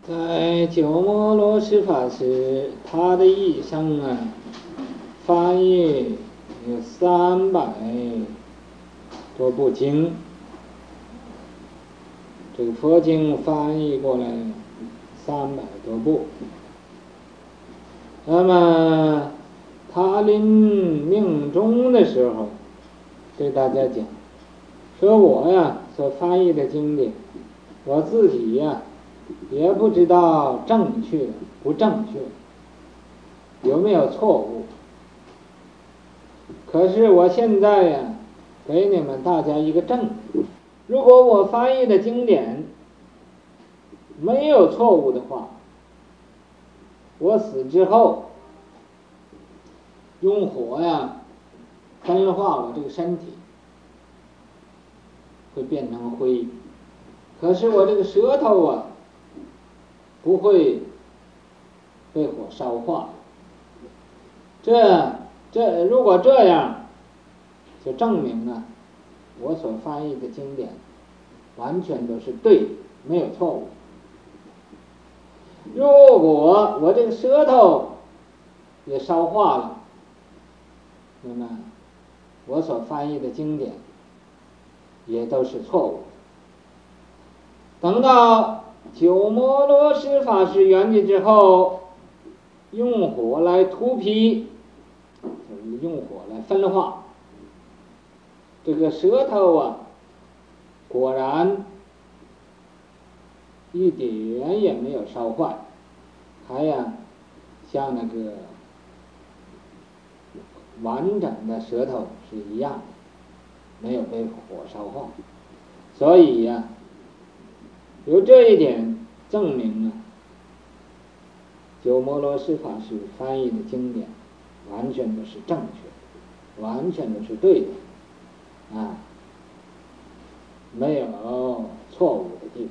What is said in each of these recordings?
在鸠摩罗什法师他的一生啊，翻译有300多部经，这个佛经翻译过来300多部。那么他临命终的时候对大家讲，说我呀所翻译的经典，我自己呀也不知道正确不正确，有没有错误。可是我现在呀给你们大家一个证据，如果我翻译的经典没有错误的话，我死之后用火呀分化我这个身体，会变成灰。可是我这个舌头啊不会被火烧化。如果这样，就证明啊我所翻译的经典完全都是对的，没有错误。如果我这个舌头也烧化了，那么我所翻译的经典也都是错误。等到鸠摩罗什法师圆寂之后，用火来涂皮，就是用火来分化，这个舌头啊果然一点也没有烧坏，还像那个完整的舌头是一样的，没有被火烧化。所以由这一点证明鸠摩罗什法师翻译的经典完全都是正确的，完全都是对的没有错误的地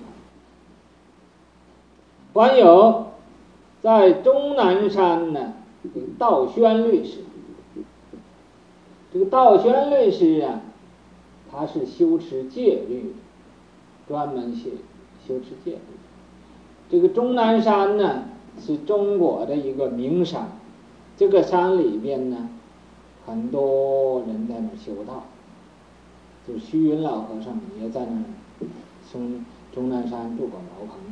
方。还有在终南山这个道宣律师，这个道宣律师他是修持戒律，专门修持戒律。这个终南山是中国的一个名山，这个山里边很多人在那儿修道，就虚云老和尚也在那儿从终南山住过茅棚。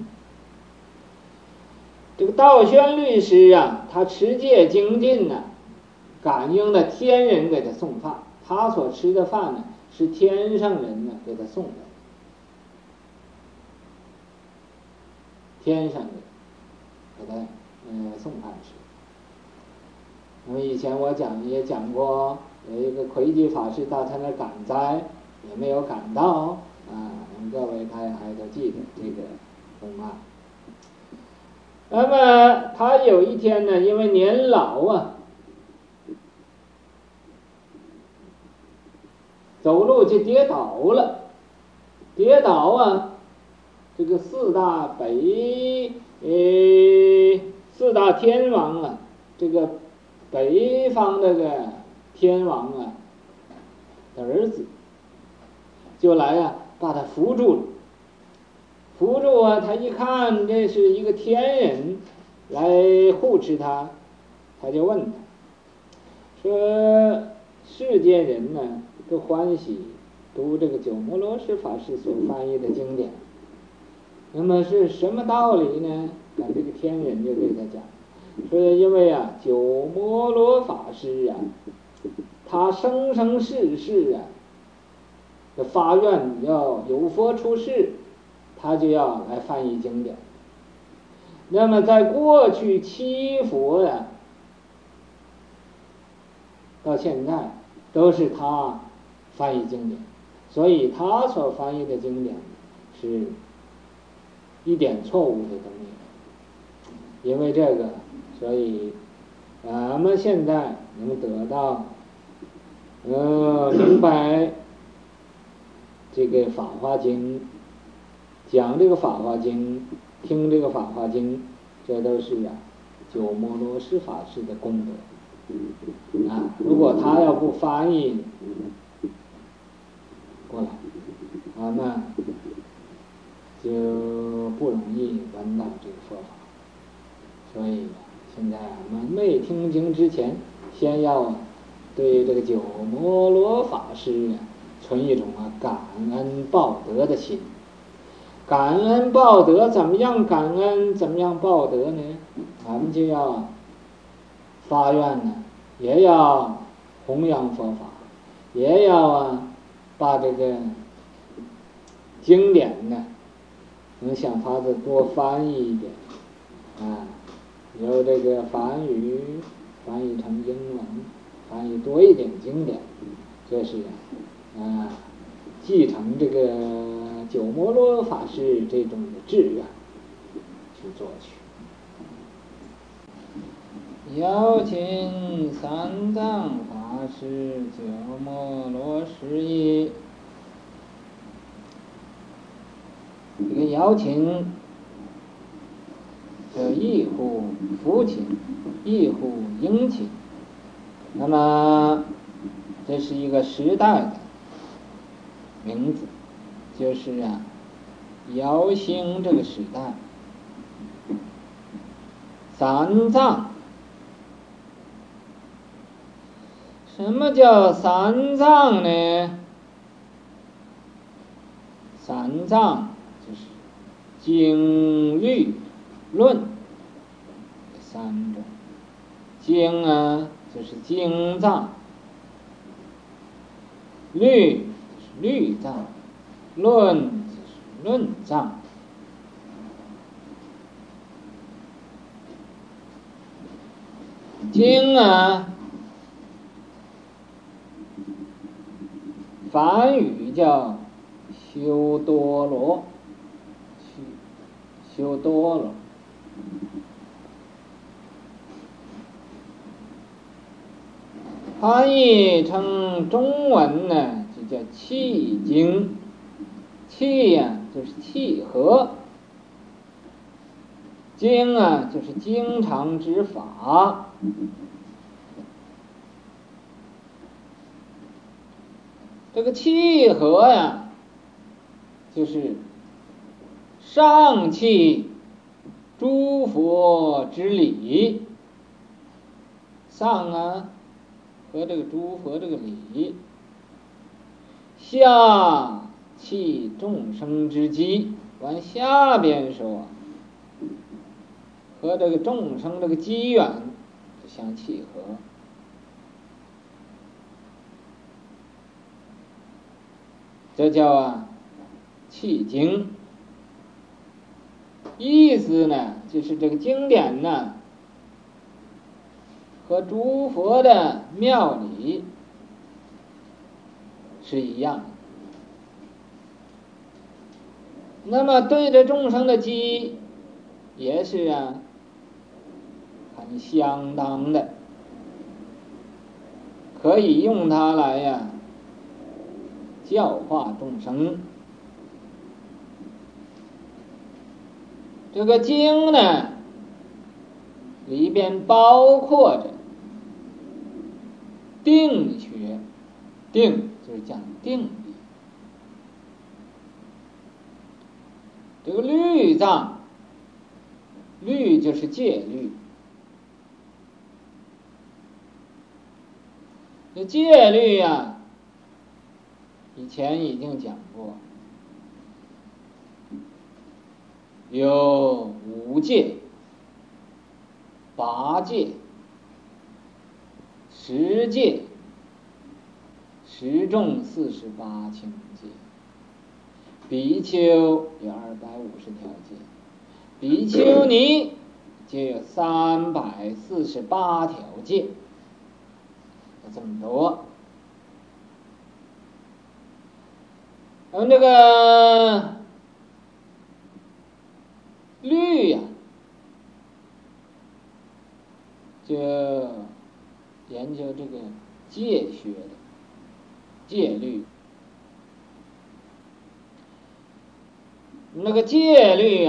这个道宣律师他持戒精进感应了天人给他送饭，他所吃的饭是天上人给他送的，天上人给他送饭吃。那么以前我也讲过，有一个魁基法师到他那赶灾也没有赶到各位还都记得这个公案。那么他有一天因为年老走路就跌倒了，这个四大天王这个北方这个天王的儿子就来把他扶住了。他一看这是一个天人来护持他，他就问他说，世间人都欢喜读这个鸠摩罗什法师所翻译的经典，那么是什么道理呢？这个天人就对他讲说，因为鸠摩罗法师他生生世世的发愿要有佛出世，他就要来翻译经典。那么在过去七佛到现在都是他翻译经典，所以他所翻译的经典是一点错误的都没有。因为这个，所以咱们现在能得到明白这个《法华经》，讲这个《法华经》，听这个《法华经》，这都是鸠摩罗什法师的功德如果他要不翻译过来，咱们就不容易闻到这个佛法。所以现在我们没听经之前，先要对这个九摩罗法师存一种感恩报德的心。感恩报德，怎么样感恩，怎么样报德呢？咱们就要发愿呢，也要弘扬佛法，也要把这个经典呢，能想法子多翻译一点由这个梵语翻译成英文，翻译多一点经典，这是继承这个九摩罗法师这种的志愿去做去。邀请三藏法师九摩罗什一，这个邀请一呼父亲，一呼迎亲。那么这是一个时代的名字，就是姚兴这个时代。三藏，什么叫三藏呢？三藏就是经律论三种。经就是经藏，律就是律藏，论就是论藏。经梵语叫修多罗，修多罗。翻译成中文呢，就叫契经。契就是契合，经就是经常之法。这个契合就是上契诸佛之理，上和这个诸佛这个理，下契众生之机，往下边说和这个众生这个机缘相契合。这叫契经。意思呢，就是这个经典呢，和诸佛的妙理是一样的。那么对着众生的机也是很相当的，可以用它来教化众生。这个经呢，里边包括着定学，定就是讲定理。这个律藏，律就是戒律。这戒律以前已经讲过，有5戒、8戒、10戒、10众48轻戒。比丘有250条戒，比丘尼就有348条戒，有这么多。这个律就研究这个戒学的戒律。那个戒律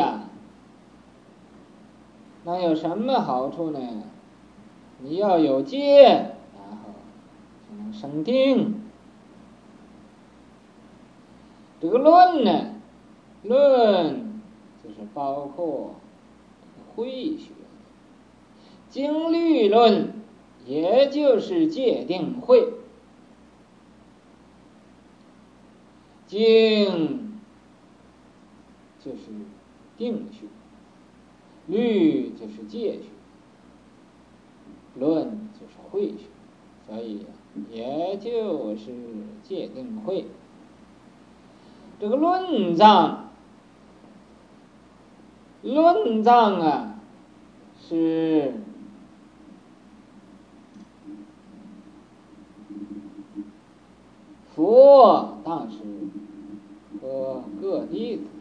那有什么好处呢？你要有戒，然后就能生定。这个论呢，论就是就是包括慧学。经律论也就是界定慧，经就是定学，律就是界学，论就是慧学，所以也就是界定慧。这个论藏啊，是佛当时和各弟子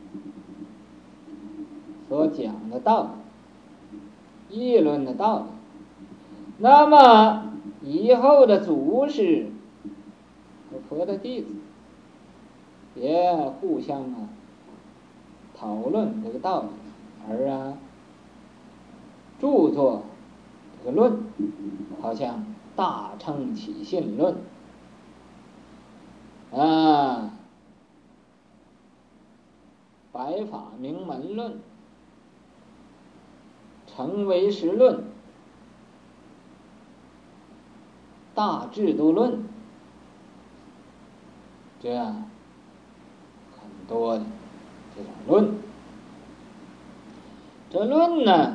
所讲的道理，议论的道理。那么以后的祖师和佛的弟子也互相讨论这个道理，而著作这个论，好像大乘起信论白法明门论、成唯识论、大制度论，这样很多的这种论。这论呢，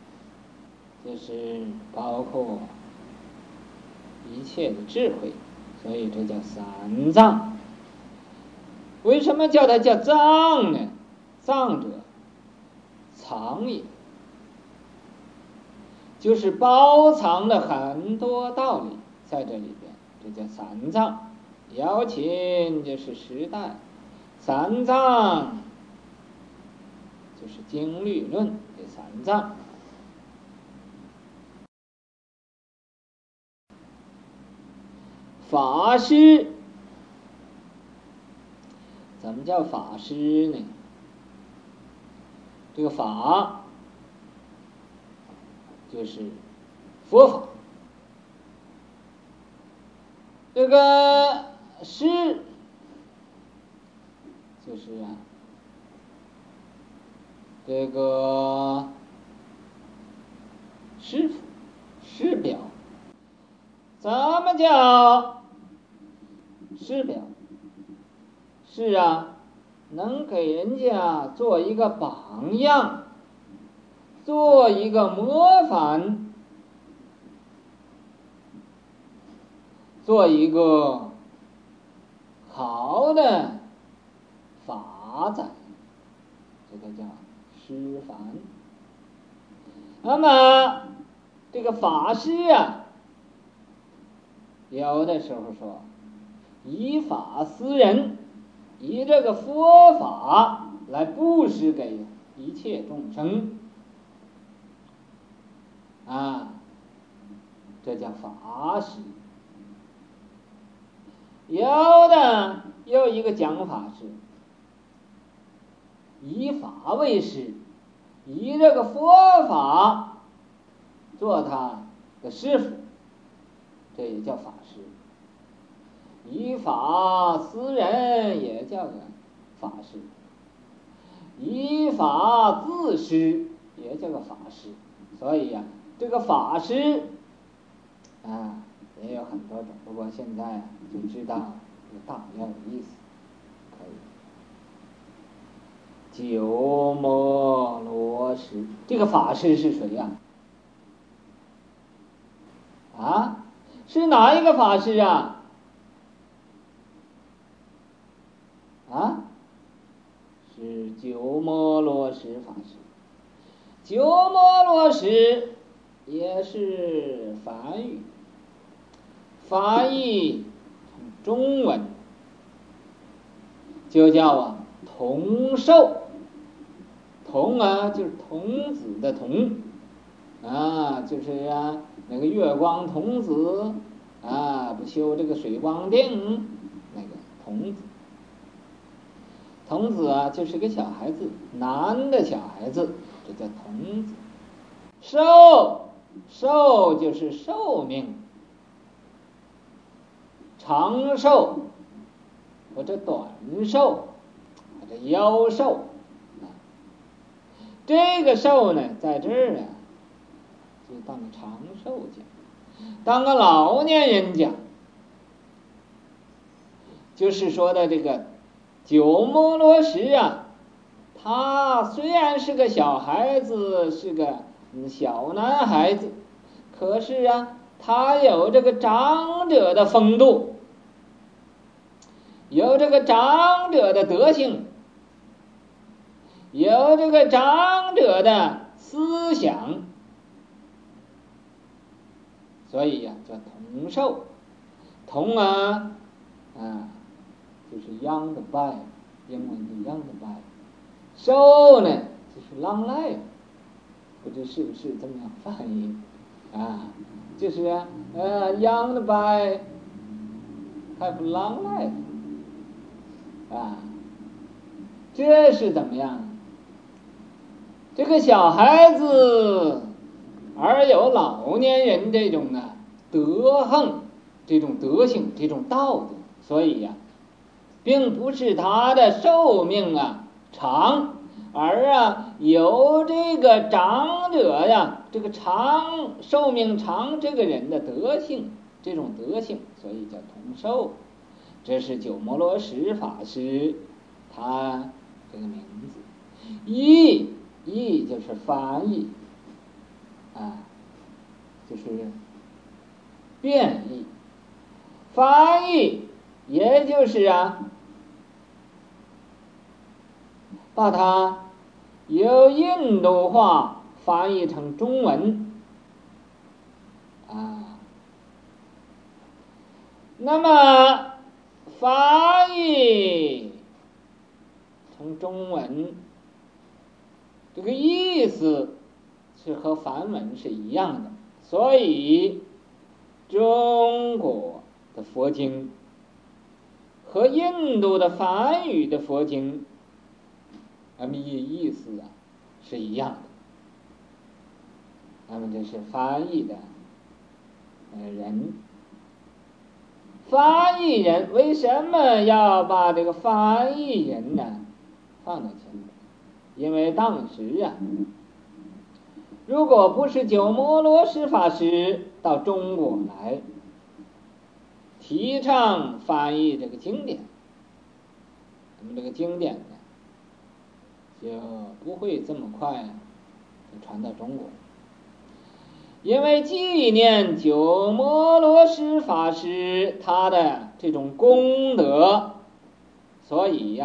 就是包括一切的智慧，所以这叫三藏。为什么叫它叫藏呢？藏者藏也，就是包藏了很多道理在这里边，这叫三藏。姚琴就是时代，三藏就是经律论，这三藏。法师，怎么叫法师呢？这个法就是佛法，这个师就是这个师傅、师表。怎么叫师表？是能给人家做一个榜样，做一个模范，做一个好的法载，这个叫师范。那么这个法师有的时候说以法施人，以这个佛法来布施给一切众生这叫法师。有一个讲法是以法为师，以这个佛法做他的师傅，这也叫法师。以法施人也叫个法师，以法自施也叫个法师。所以这个法师也有很多种，不过现在就知道有大量的意思。可以，鸠摩罗什，这个法师是谁是哪一个法师是鸠摩罗什法师。鸠摩罗什也是梵语，翻译成中文就叫童寿。童就是童子的童就是那个月光童子不修这个水光锭那个童子。童子就是个小孩子，男的小孩子，这叫童子。寿就是寿命，长寿或者短寿或者夭寿这个寿呢，在这儿啊，就当个长寿讲，当个老年人讲，就是说的这个鸠摩罗什啊，他虽然是个小孩子，是个小男孩子，可是啊，他有这个长者的风度，有这个长者的德性，有这个长者的思想，所以呀，叫童寿。童啊，就是 young 的 by， 英文的 young 的 by。寿呢，就是 long life， 不知是不是这么样翻译啊？就是young 的 by have long life 啊，这是怎么样？这个小孩子而有老年人这种德行，这种德性，这种道德，所以呀，并不是他的寿命长，而有这个长者呀，这个寿命长这个人的德性，这种德性，所以叫童寿。这是鸠摩罗什法师他这个名字。译就是翻译就是变译，翻译也就是把它由印度话翻译成中文那么翻译成中文，这个意思是和梵文是一样的，所以中国的佛经和印度的梵语的佛经，那么意思是一样的。那么这是翻译的人。翻译人为什么要把这个翻译人放到前面？因为当时如果不是鸠摩罗什法师到中国来提倡翻译这个经典，那么这个经典就不会这么快就传到中国。因为纪念鸠摩罗什法师他的这种功德，所以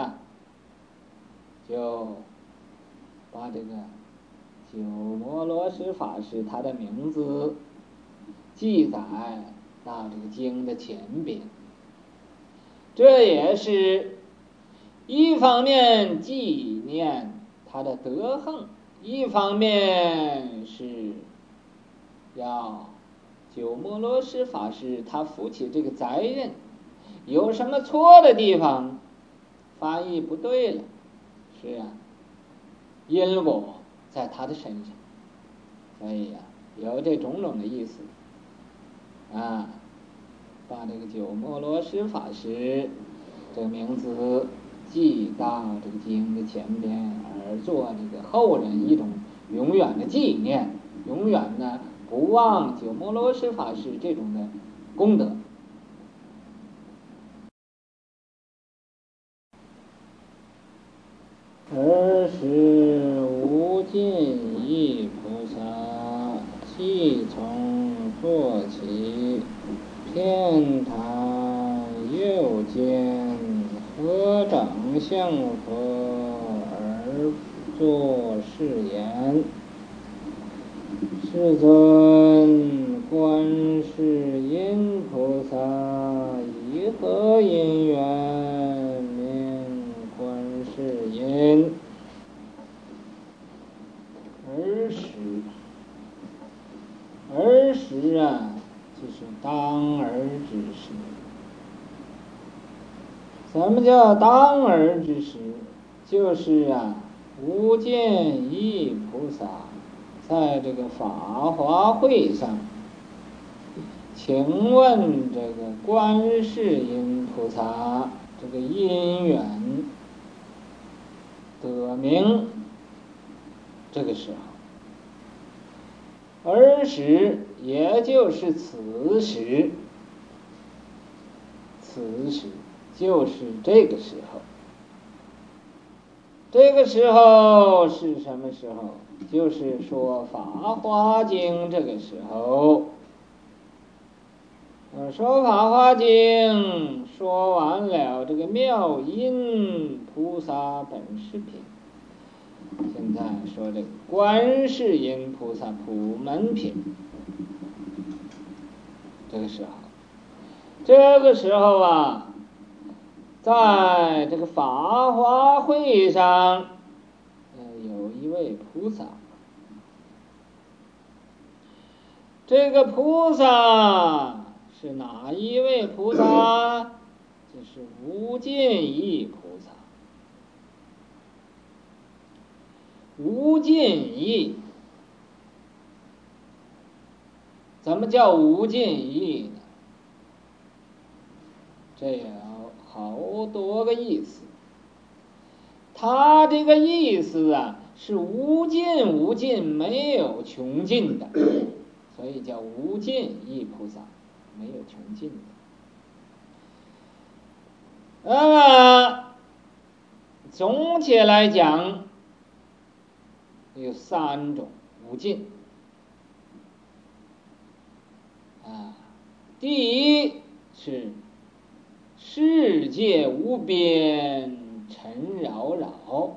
就把这个鸠摩罗什法师他的名字记载到这个经的前边。这也是一方面纪念他的德行，一方面是要鸠摩罗什法师他负起这个责任，有什么错的地方，翻译不对了，是因果在他的身上，所以有这种种的意思把这个鸠摩罗什法师这个名字记到这个经的前边，而做这个后人一种永远的纪念，永远不忘鸠摩罗什法师这种的功德。尔时无尽意菩萨即从坐起，遍他右肩，合掌向佛而作是言：世尊，观世音菩萨以何因缘名观世音？儿时就是当儿之时。什么叫当儿之时？就是无见意菩萨在这个法华会上请问这个观世音菩萨这个因缘得名这个时候，儿时也就是此时，此时就是这个时候。这个时候是什么时候？就是说《法华经》这个时候。说《法华经》说完了这个妙音菩萨本事品，现在说这个观世音菩萨普门品。这个时候啊，在这个法华会上，有一位菩萨。这个菩萨是哪一位菩萨？就是无尽意菩萨。无尽意，怎么叫无尽意呢？这有好多个意思。他这个意思啊，是无尽无尽，没有穷尽的，所以叫无尽意菩萨，没有穷尽的。那么总体来讲，有3种无尽啊。第一是世界无边，尘扰扰。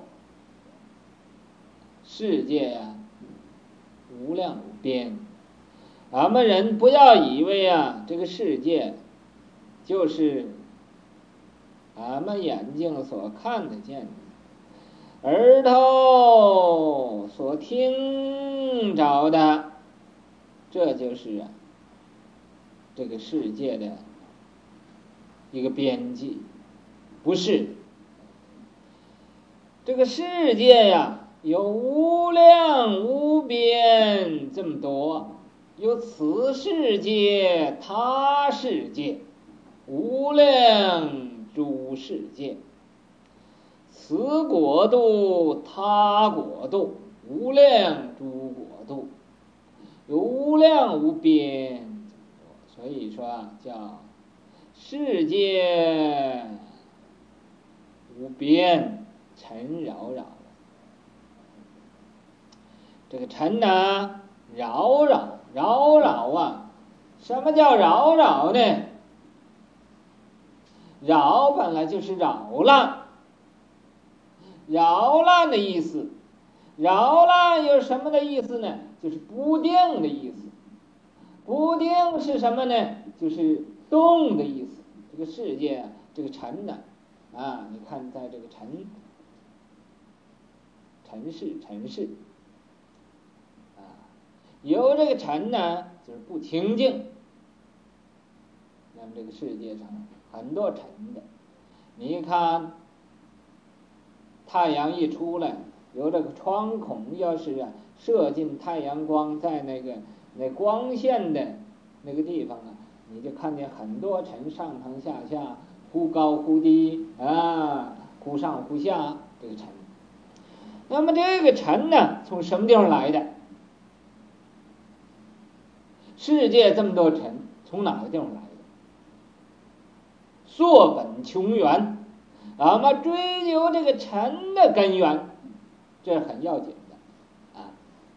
世界呀，无量无边。咱们人不要以为啊，这个世界就是俺们眼睛所看得见的，耳朵所听着的，这就是啊，这个世界的一个边际。不是，这个世界呀，有无量无边这么多，有此世界他世界，无量诸世界，此国度他国度，无量诸国度，有无量无边。所以说啊，叫世界无边，尘扰扰。这个尘呢，扰扰扰扰啊，什么叫扰扰呢？扰本来就是扰乱，扰乱的意思。扰乱有什么的意思呢？就是不定的意思。不定是什么呢？就是动的意思。这个世界这个尘呢，啊，你看在这个尘世啊，有这个尘呢，就是不清净。那么这个世界上很多尘的，你看太阳一出来，有这个窗孔，要是啊射进太阳光，在那光线的那个地方啊，你就看见很多尘上上下下，忽高忽低啊，忽上忽下，这个尘。那么这个尘呢，从什么地方来的？世界这么多尘，从哪个地方来的？溯本穷源，俺们追究这个尘的根源，这是很要紧的啊。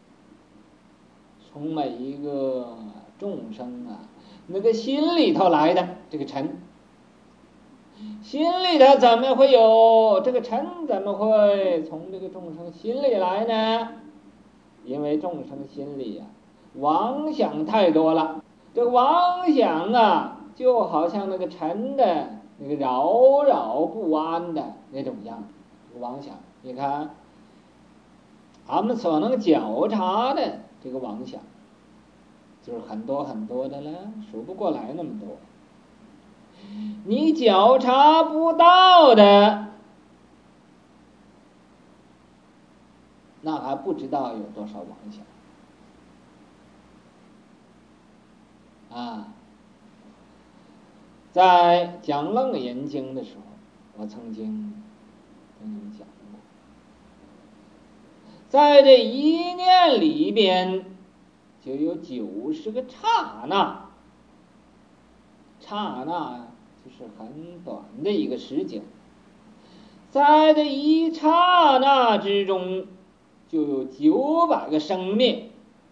从每一个众生啊，那个心里头来的这个尘，心里头怎么会有这个尘？怎么会从这个众生心里来呢？因为众生心里啊，妄想太多了。这个妄想啊，就好像那个尘的那个扰扰不安的那种样子。这个妄想，你看，俺们所能觉察的这个妄想，就是很多很多的了，数不过来那么多。你觉察不到的，那还不知道有多少妄想啊。在讲楞严经的时候，我曾经跟你们讲过， 在这一念里边就有90个刹那，刹那就是很短的一个时间，在这一刹那之中就有900个生灭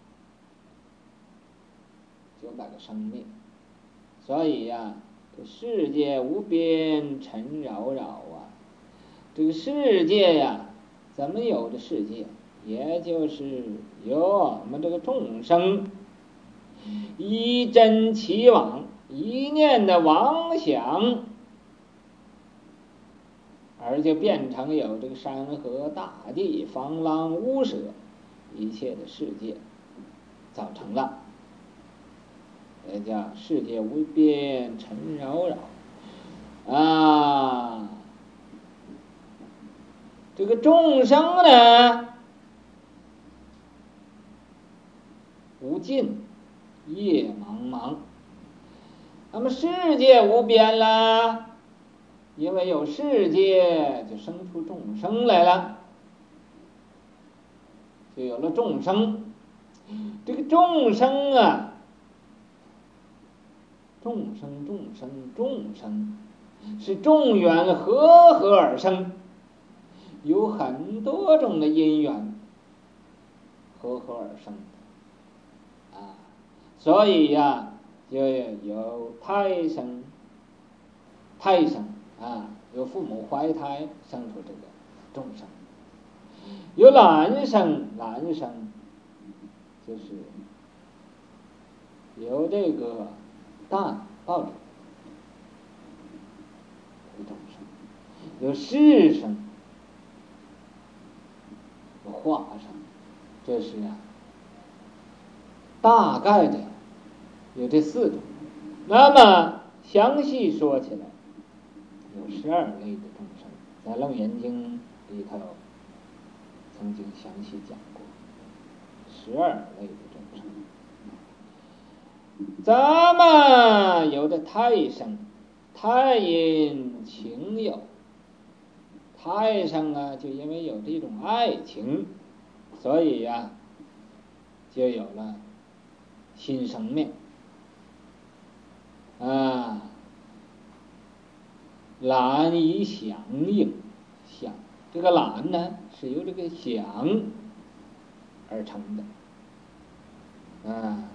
，900个生灭。所以呀，这世界无边尘扰扰啊，这个世界呀，怎么有的世界？也就是有我们这个众生一真其妄，一念的妄想，而就变成有这个山河大地、方啷屋舍一切的世界造成了，也叫世界无边尘扰扰啊。这个众生呢，无尽夜茫茫，那么世界无边了，因为有世界就生出众生来了，就有了众生。这个众生啊，众生众生众生是众缘和合而生，有很多种的因缘和合而生啊，所以呀，就有胎生啊，有父母怀胎生出这个众生，有卵生，就是由这个蛋抱着众生，有世生，有化生，这是啊，大概的有这4种。那么详细说起来，有12类的众生，在《楞严经》里头曾经详细讲过12类的众生。咱们有的胎生，胎因情有，胎生啊，就因为有这种爱情，所以呀，就有了新生命啊。懒以响应，响，这个懒呢是由这个响而成的啊。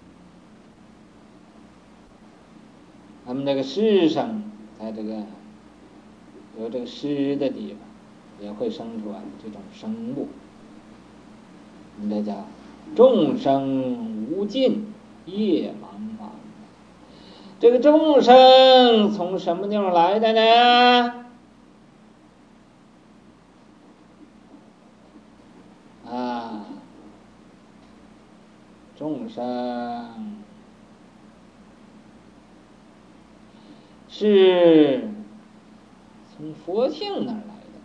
咱们这个湿生，在这个有这个湿的地方，也会生出这种生物。这叫众生无尽夜茫茫。这个众生从什么地方来的呢？啊，众生是从佛性那儿来的，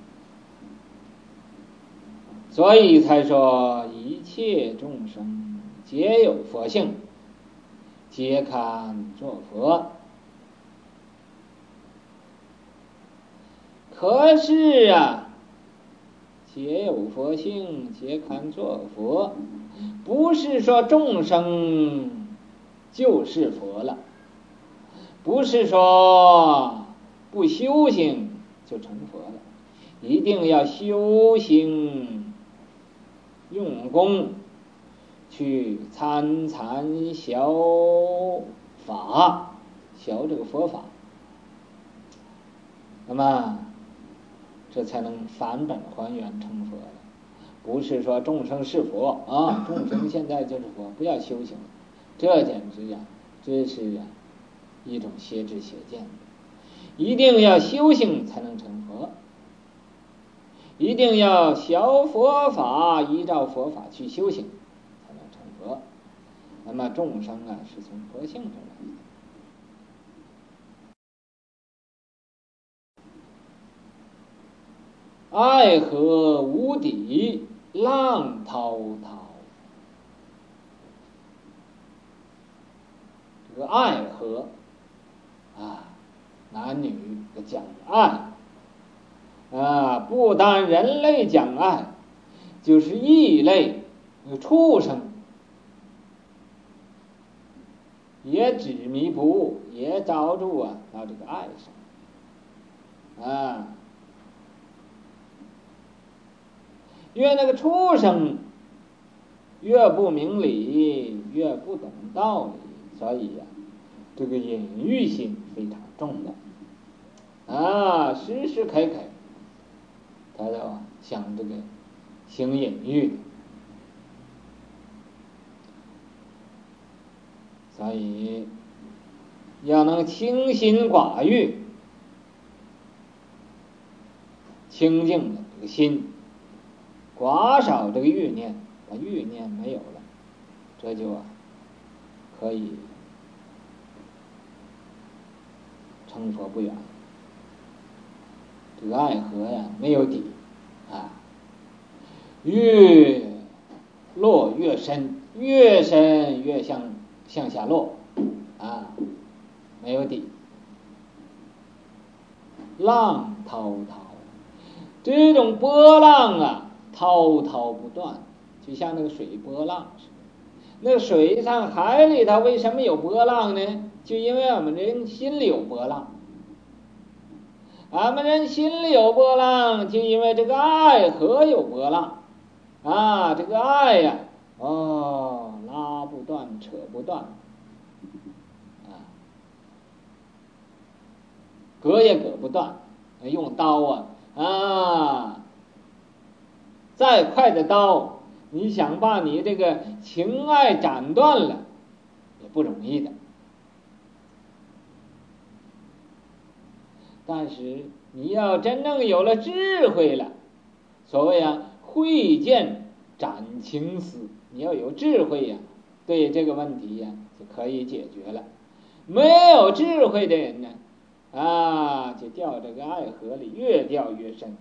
所以才说一切众生皆有佛性，皆堪作佛。可是啊，皆有佛性，皆堪作佛，不是说众生就是佛了，不是说不修行就成佛了，一定要修行用功，去参学法，学这个佛法，那么这才能返本还原成佛了。不是说众生是佛啊，众生现在就是佛，不要修行，这简直呀，这是啊一种邪知邪见。一定要修行才能成佛，一定要学佛法，依照佛法去修行才能成佛。那么众生啊，是从佛性中来的。爱河无底，浪滔滔。这个爱河啊，男女讲爱啊，不单人类讲爱， 就是异类畜生，也执迷不悟，也着住到这个爱上越那个畜生越不明理，越不懂道理，所以这个隐喻性非常重的时时刻刻他都想这个行隐喻，所以要能清心寡欲，清净的这个心，寡少这个欲念，把欲念没有了，这就可以成佛不远。这个爱河没有底越落越深，越深越向下落没有底，浪滔滔，这种波浪滔滔不断，就像那个水波浪似的。那个水上海里它为什么有波浪呢？就因为我们人心里有波浪，俺们人心里有波浪，就因为这个爱河有波浪这个爱拉不断，扯不断割也割不断，用刀再快的刀，你想把你这个情爱斩断了，也不容易的。但是你要真正有了智慧了，所谓慧见斩情丝，你要有智慧对这个问题就可以解决了。没有智慧的人呢就掉这个爱河里，越掉越深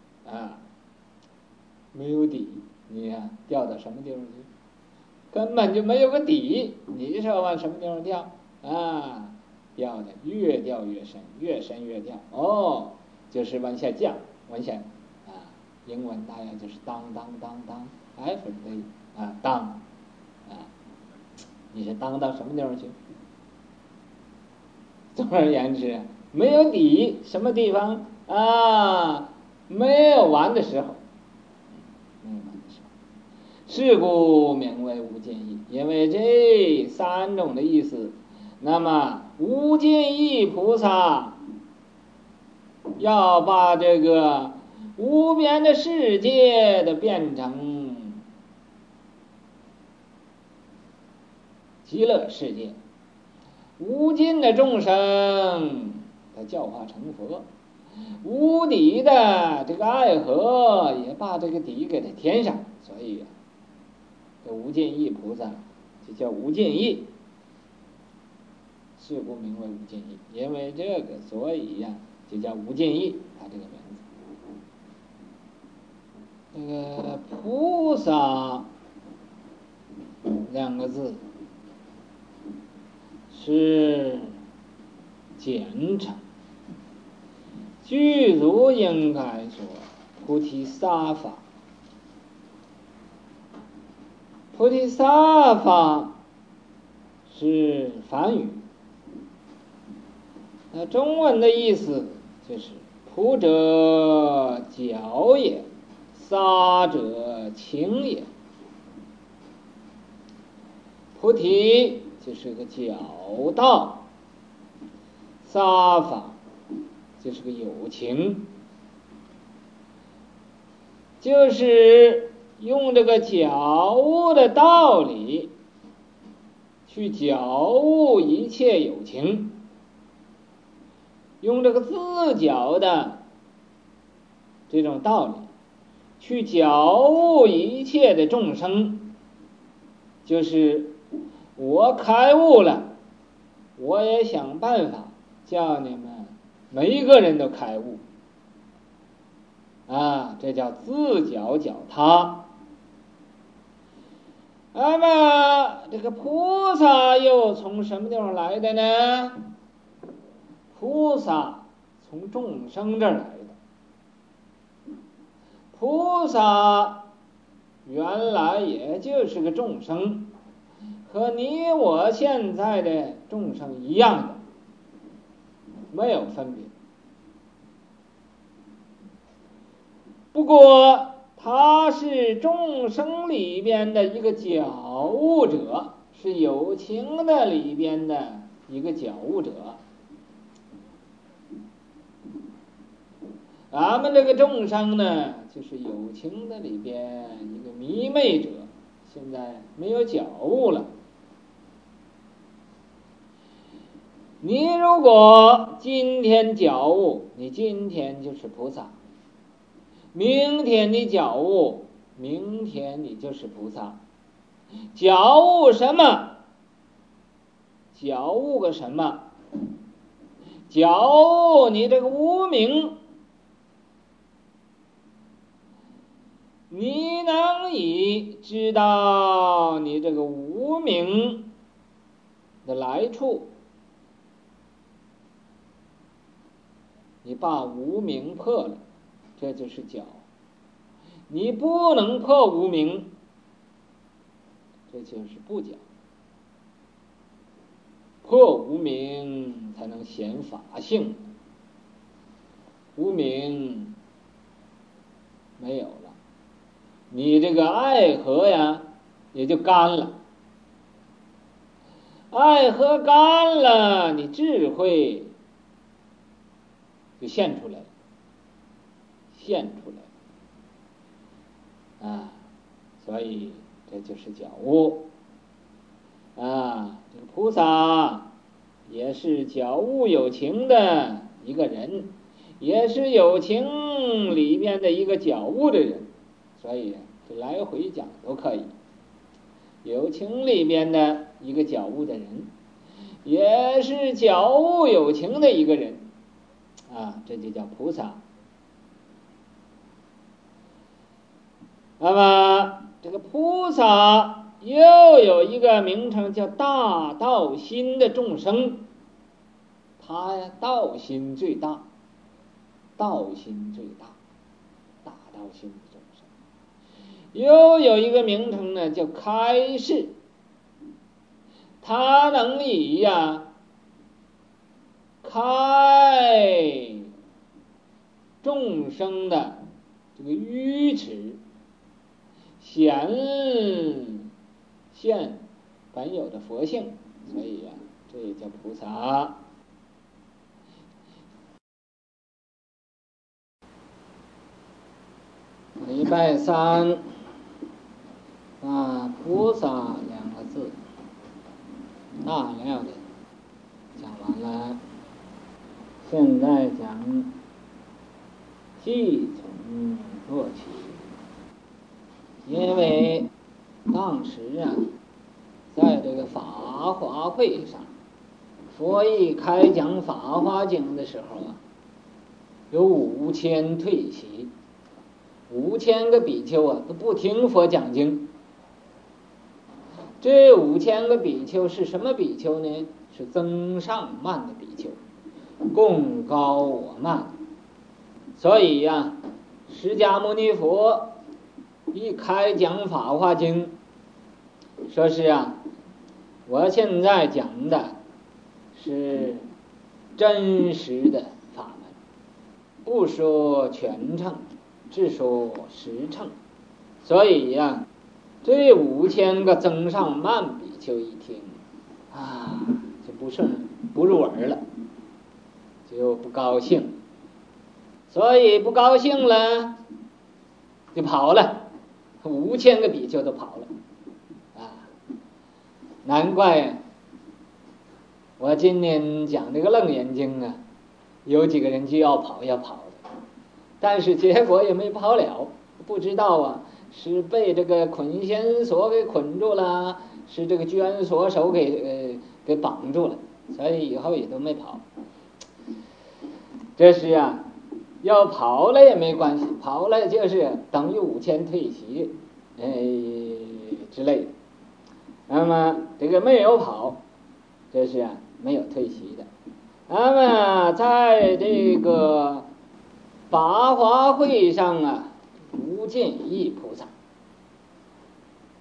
没有底，你掉到什么地方去？根本就没有个底，你说往什么地方掉掉的越掉越深，越深越掉就是往下降，往下英文大概就是当 every day 当你是当到什么地方去？总而言之，没有底，什么地方没有完的时候，是故名为无尽意。因为这三种的意思，那么无尽意菩萨要把这个无边的世界的变成极乐世界，无尽的众生他教化成佛，无底的这个爱河也把这个底给它填上，所以这无尽意菩萨就叫无尽意，是故名为无尽意。因为这个，所以就叫无尽意，他这个名字。这个菩萨两个字是简称，具足应该说菩提萨法。菩提萨法是梵语，那中文的意思就是菩者教也，萨者情也。菩提就是个教道，萨法就是个有情，就是用这个觉悟的道理去觉悟一切有情，用这个自觉的这种道理去觉悟一切的众生，就是我开悟了，我也想办法叫你们每一个人都开悟这叫自觉觉他。那么这个菩萨又从什么地方来的呢？菩萨从众生这儿来的。菩萨来也就是个众生，和你我现在的众生一样的，没有分别。不过他是众生里边的一个觉悟者，是有情的里边的一个觉悟者。咱们这个众生呢，就是有情的里边一个迷昧者，现在没有觉悟了。你如果今天觉悟，你今天就是菩萨；明天你觉悟，明天你就是菩萨。觉悟什么？觉悟个什么？觉悟你这个无明。你能以知道你这个无明的来处，你把无明破了，这就是觉。你不能破无明，这就是不觉。破无明才能显法性，无明没有了，你这个爱河呀也就干了，爱河干了，你智慧就现出来了，所以这就是觉悟这个菩萨也是觉悟有情的一个人，也是有情里面的一个觉悟的人，所以这来回讲都可以。有情里边的一个觉悟的人，也是觉悟有情的一个人这就叫菩萨。那么这个菩萨又有一个名称叫大道心的众生，他道心最大，大道心的众生。又有一个名称呢叫开示，他能以开众生的这个愚痴，显现本有的佛性，所以这也叫菩萨。礼拜三菩萨两个字大量的讲完了，现在讲继从做起。因为当时在这个法华会上，佛一开讲法华经的时候有5000退席，5000个比丘都不听佛讲经。这5000个比丘是什么比丘呢？是增上慢的比丘，共高我慢。所以释迦牟尼佛一开讲法华经，说是我现在讲的是真实的法门，不说全称，只说实称。所以这5000个增上慢比丘一听就不入耳了，就不高兴，所以不高兴了就跑了，5000个比丘都跑了难怪我今年讲这个楞严经有几个人就要跑的，但是结果也没跑了，不知道是被这个捆仙索给捆住了，是这个捐锁手给绑住了，所以以后也都没跑。这是要跑了也没关系，跑了就是等于5000退席之类的。那么这个没有跑，这是没有退席的。那么在这个法华会上无尽意菩萨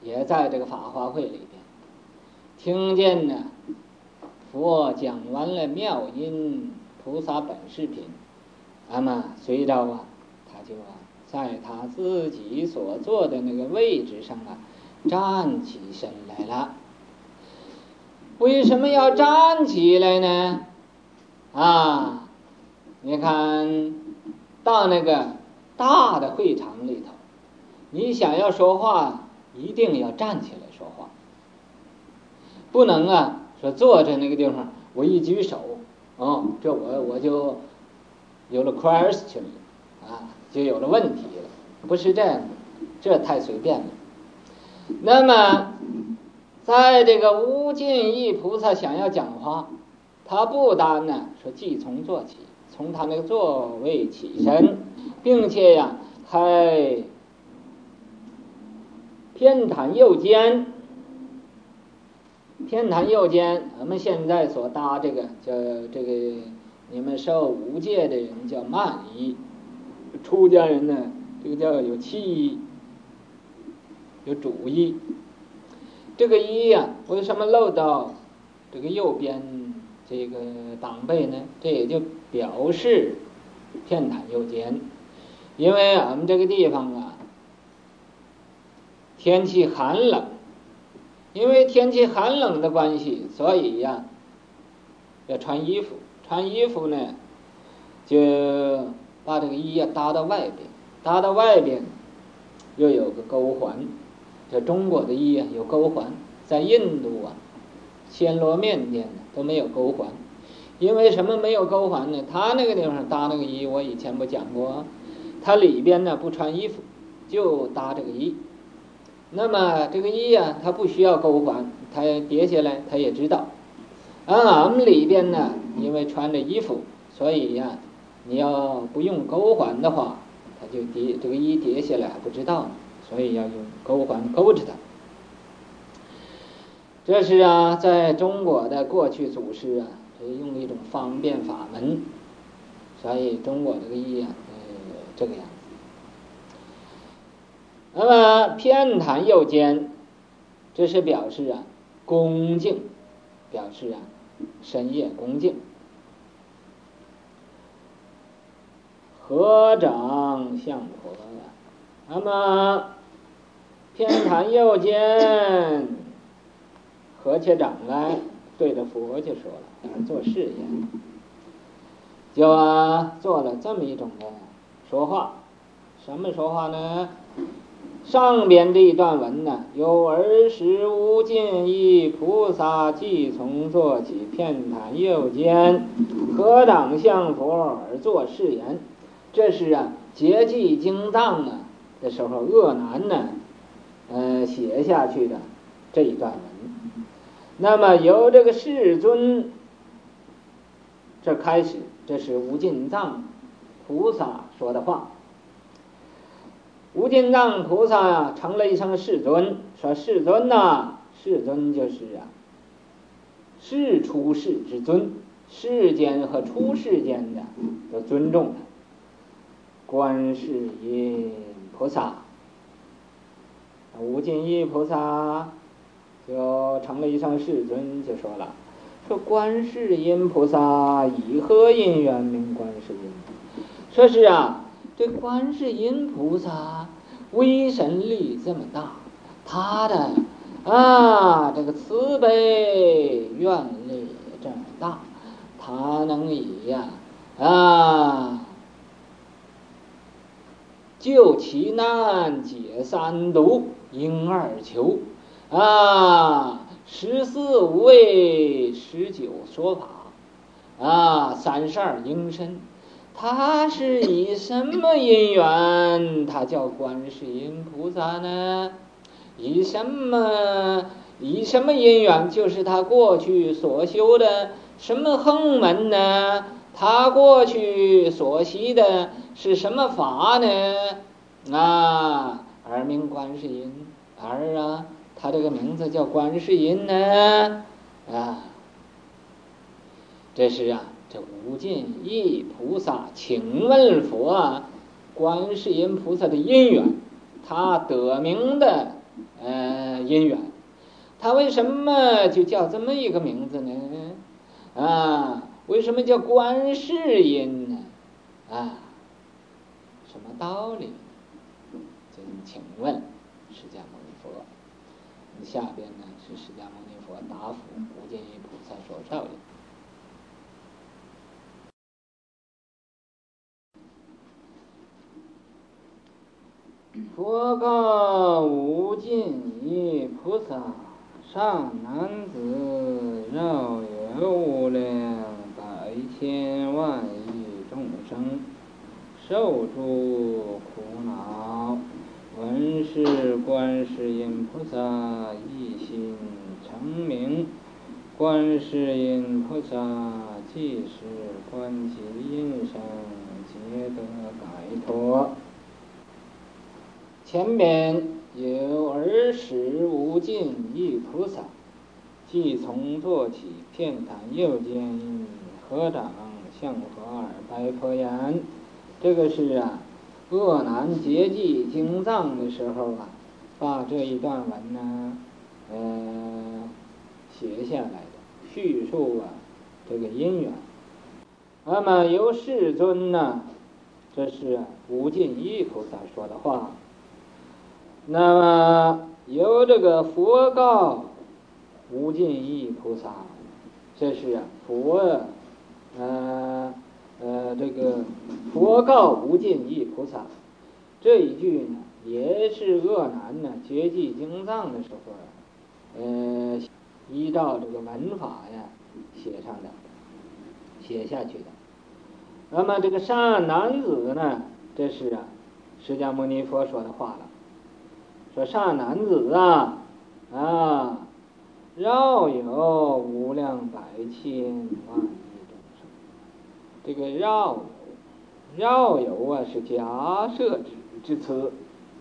也在这个法华会里边听见呢，佛讲完了妙音菩萨本事品，那么随着他就在他自己所坐的那个位置上站起身来了。为什么要站起来呢？你看到那个大的会场里头，你想要说话一定要站起来说话，不能说坐在那个地方我一举手这我就有了 question 就有了问题了，不是这样的，这太随便了。那么在这个无尽意菩萨想要讲话，他不单说即从坐起，从他那个座位起身，并且还偏袒右肩。偏袒右肩，我们现在所搭这个叫这个，你们受五戒的人叫慢衣，出家人呢这个叫有七衣，有主衣。这个衣为什么露到这个右边这个裆背呢？这也就表示偏袒右肩，因为我们这个地方天气寒冷，因为天气寒冷的关系，所以要穿衣服。穿衣服呢，就把这个衣搭到外边，搭到外边又有个钩环。这中国的衣有钩环，在印度暹罗缅甸都没有钩环。因为什么没有钩环呢？他那个地方搭那个衣，我以前不讲过，他里边不穿衣服，就搭这个衣。那么这个衣它不需要钩环，它叠下来它也知道。俺们里边因为穿着衣服，所以你要不用钩环的话，它就这个衣叠下来还不知道呢，所以要用钩环勾着它。这是在中国的过去祖师用一种方便法门，所以中国这个衣这个样子。那么偏袒右肩，这是表示恭敬，表示深夜恭敬。合掌向佛那么偏袒右肩，合起掌来对着佛就说了，做誓言，就做了这么一种的说话。什么说话呢？上边这一段文有儿时无尽意菩萨即从坐起，偏袒右肩，合掌向佛而作誓言。这是结记经藏的时候鄂南写下去的这一段文。那么由这个世尊这开始，这是无尽藏菩萨说的话。无尽藏菩萨成了一声世尊，说世尊世尊就是世出世之尊，世间和出世间的都尊重他。观世音菩萨，无尽意菩萨就成了一声世尊，就说了，说观世音菩萨以何因缘名观世音？说是这观世音菩萨威神力这么大，他的这个慈悲愿力这么大，他能以救其难，解三毒，应二求14无畏，19说法32应身。他是以什么因缘他叫观世音菩萨呢？以什么因缘？就是他过去所修的什么横门呢？他过去所习的是什么法呢？而名观世音，他这个名字叫观世音呢这是这无尽意菩萨请问佛观世音菩萨的因缘，他得名的因缘。他为什么就叫这么一个名字呢？为什么叫观世音呢？什么道理？请问释迦牟尼佛。下边呢是释迦牟尼佛答复无尽意菩萨所造的。佛告无尽意菩萨：善男子，绕有无量百千万亿众生，受诸苦恼。闻是观世音菩萨一心成名，观世音菩萨即是观其音声，皆得解脱。前面有20无尽意菩萨，即从坐起，偏袒右肩，合掌向佛而白佛言。这个是鄂南结集经藏的时候把这一段文呢写下来的，叙述这个因缘。那么由世尊呢，这是无尽意菩萨说的话。那么由这个佛告无尽意菩萨，这是佛这个佛告无尽意菩萨这一句呢，也是鄂南呢结集经藏的时候依照这个文法写下去的。那么这个善男子呢，这是释迦牟尼佛说的话了，说善男子绕有无量百千万亿众生。这个绕有是假设之词。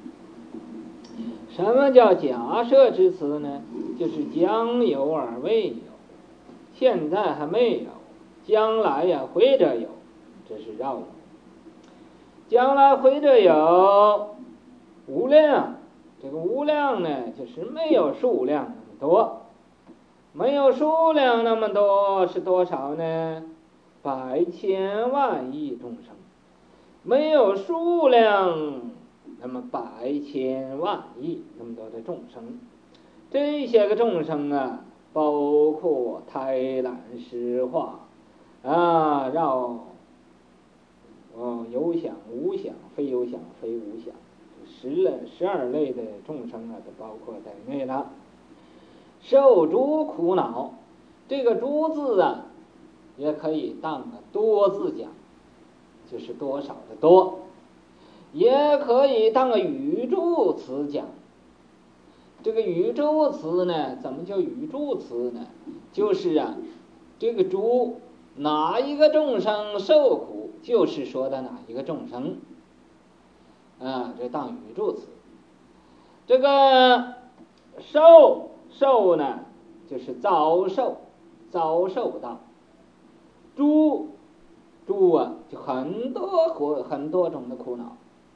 什么叫假设之词呢？就是将有而未有，现在还没有，将来会着有，这是绕有。将来会着有无量，这个无量呢，就是没有数量那么多。没有数量那么多是多少呢？百千万亿众生。没有数量，那么百千万亿那么多的众生。这些个众生包括胎卵湿化有想无想，非有想非无想，12类的众生都包括在内了。受诸苦恼，这个诸字也可以当个多字讲，就是多少的多，也可以当个语助词讲。这个语助词呢，怎么叫语助词呢？就是这个诸哪一个众生受苦，就是说的哪一个众生这当语助词。这个受呢，就是遭受到。诸就很多种的苦恼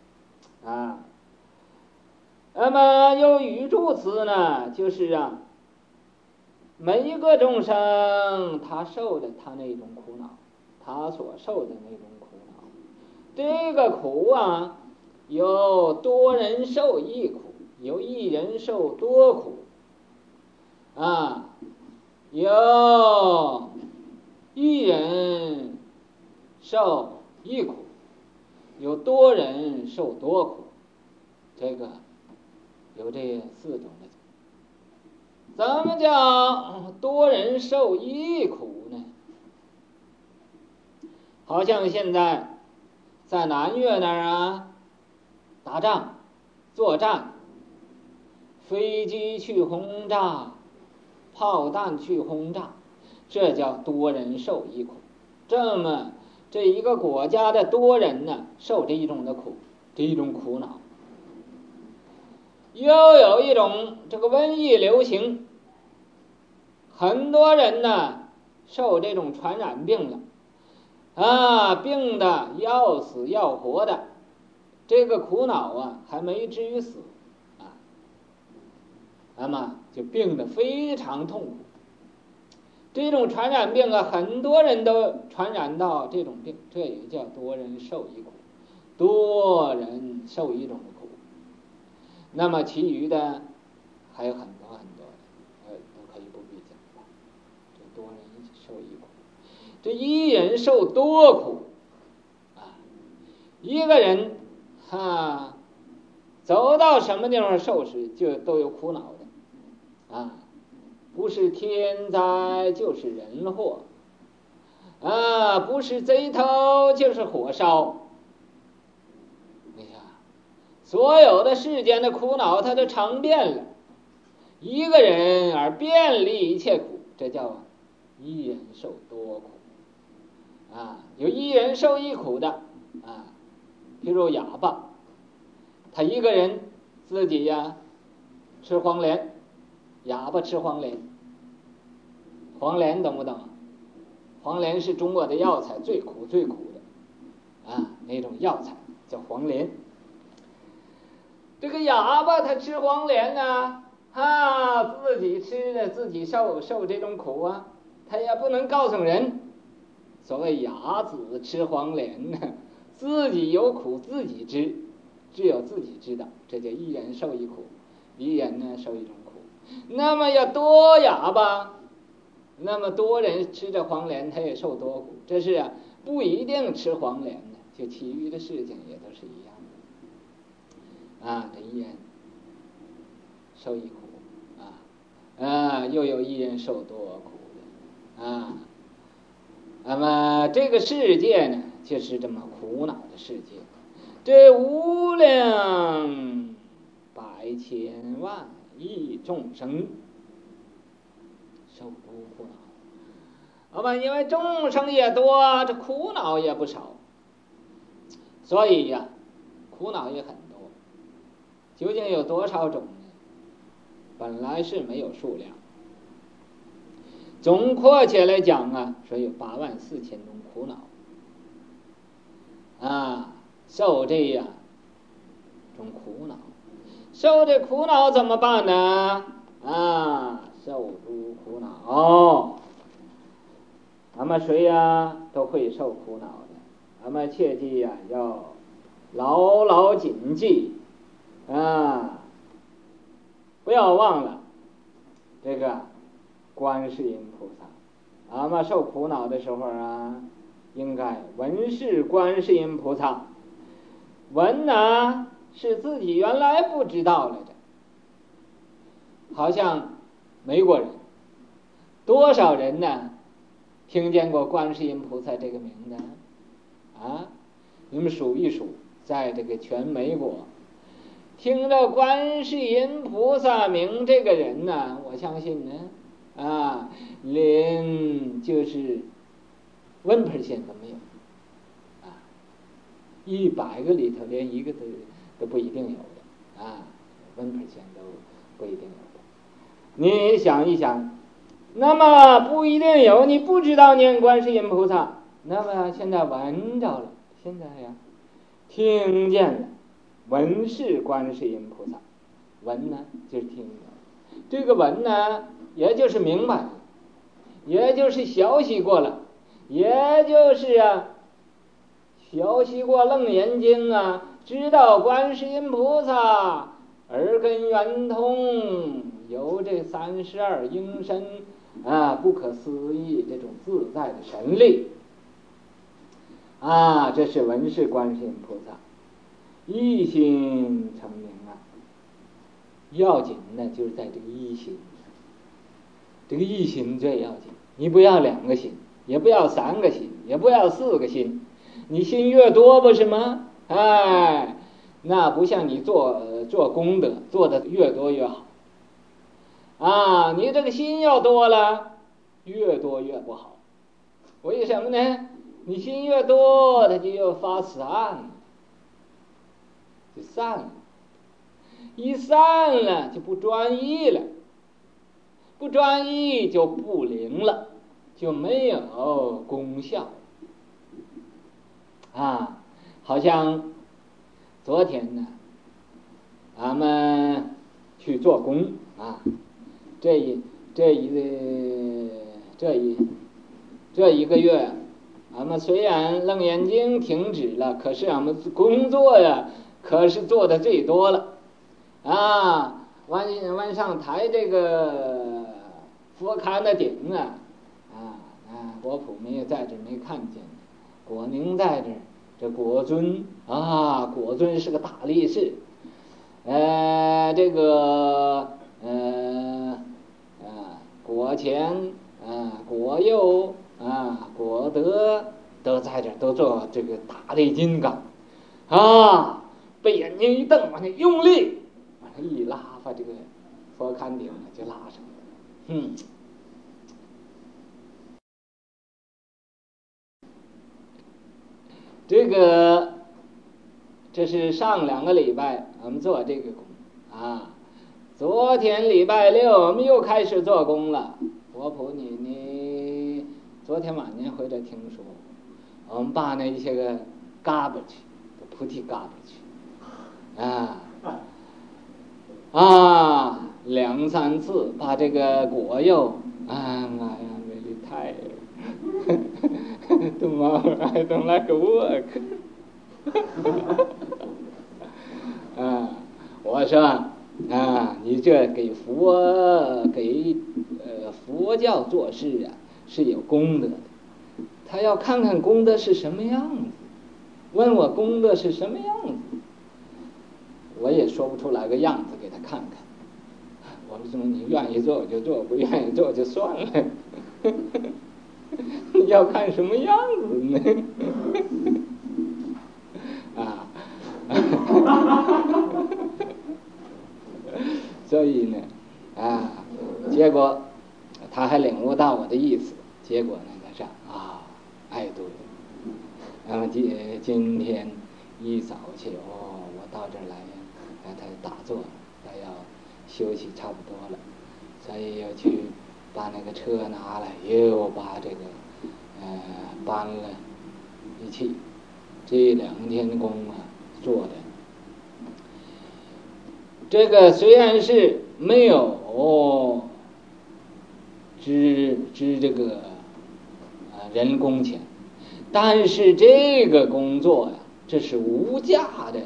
那么有语助词呢，就是每一个众生他受的他那种苦恼，他所受的那种苦恼。这个苦有多人受一苦，有一人受多苦有一人受一苦，有多人受多苦。这个有这4种的。怎么叫多人受一苦呢？好像现在在南越那儿打仗作战，飞机去轰炸，炮弹去轰炸，这叫多人受一苦。这一个国家的多人受这一种的苦，这一种苦恼。又有一种这个瘟疫流行，很多人受这种传染病了病的要死要活的，这个苦恼还没至于死那么就病得非常痛苦。这种传染病啊，很多人都传染到这种病，这也叫多人受一苦，多人受一种苦。那么其余的还有很多很多的，都可以不必讲了。这多人受一苦，这一人受多苦啊！一个人走到什么地方受时，就都有苦恼的啊。不是天灾就是人祸啊，不是贼偷就是火烧。你看，所有的世间的苦恼，它都尝遍了。一个人而遍历一切苦，这叫一人受多苦啊。有一人受一苦的啊，譬如哑巴，他一个人自己吃黄连，哑巴吃黄连。黄连懂不懂？黄连是中国的药材，最苦最苦的那种药材叫黄连。这个哑巴他吃黄连呢，自己吃的，自己受这种苦啊，他也不能告诉人。所谓哑子吃黄连呢，自己有苦自己知，只有自己知道，这叫一人受一苦，一人呢受一种苦。那么要多哑巴，那么多人吃着黄连，他也受多苦。这是不一定吃黄连的，就其余的事情也都是一样的这一人受一苦又有一人受多苦的那么这个世界呢，就是这么苦恼的世界。这无量百千万亿众生受诸苦恼，因为众生也多，这苦恼也不少，所以苦恼也很多。究竟有多少种呢？本来是没有数量。总括起来讲说有84000种苦恼受这种苦恼。受这苦恼怎么办呢？受诸苦恼。那么谁都会受苦恼的。那么切记要牢牢谨记不要忘了这个观世音菩萨。那么受苦恼的时候应该闻是观世音菩萨。闻是自己原来不知道来着。好像美国人，多少人听见过观世音菩萨这个名字你们数一数，在这个全美国听到观世音菩萨名这个人我相信连就是1% 都没有100个里头连一个都不一定有的1% 都不一定有的。你想一想，那么不一定有，你不知道念观世音菩萨，那么现在闻着了，现在听见了，闻是观世音菩萨。闻就是听着，这个闻也就是明白了，也就是学习过了，也就是学习过楞严经知道观世音菩萨耳根圆通，有这32应身不可思议这种自在的神力这是闻是观世音菩萨。一心成名要紧的就是在这个一心，这个一心最要紧。你不要2个心，也不要3个心，也不要4个心，你心越多不是吗？那不像你做功德做的越多越好你这个心要多了，越多越不好。为什么呢？你心越多，它就越发散，就散了。一散了就不专一了，不专一就不灵了，就没有功效好像昨天俺们去做工这一个月，俺们虽然楞严经停止了，可是俺们工作呀，可是做的最多了啊！往上抬这个佛龛的顶啊，国普没有在这没看见，果宁在这儿，这果尊啊，果尊是个大力士，这个果前果右果德都在这儿，都做这个大力金刚啊，被眼睛一瞪，往那用力，往那一拉，把这个佛龛顶就拉上了。这是上2个礼拜我们做这个功啊。昨天礼拜6我们又开始做工了。佛普你昨天晚上回来听说，我们把那些个garbage菩提garbage 2、3次把这个果柚really tired tomorrow I don't like work 我说你这给佛教做事是有功德的，他要看看功德是什么样子，问我功德是什么样子，我也说不出来个样子给他看看。我说你愿意做就做，不愿意做就算了要看什么样子呢所以呢结果他还领悟到我的意思，结果呢他说爱对了。那么今天一早去我到这儿来他打坐，他要休息差不多了，所以要去把那个车拿来，又把这个搬了一气。这2天工做的这个虽然是没有支这个人工钱，但是这个工作这是无价的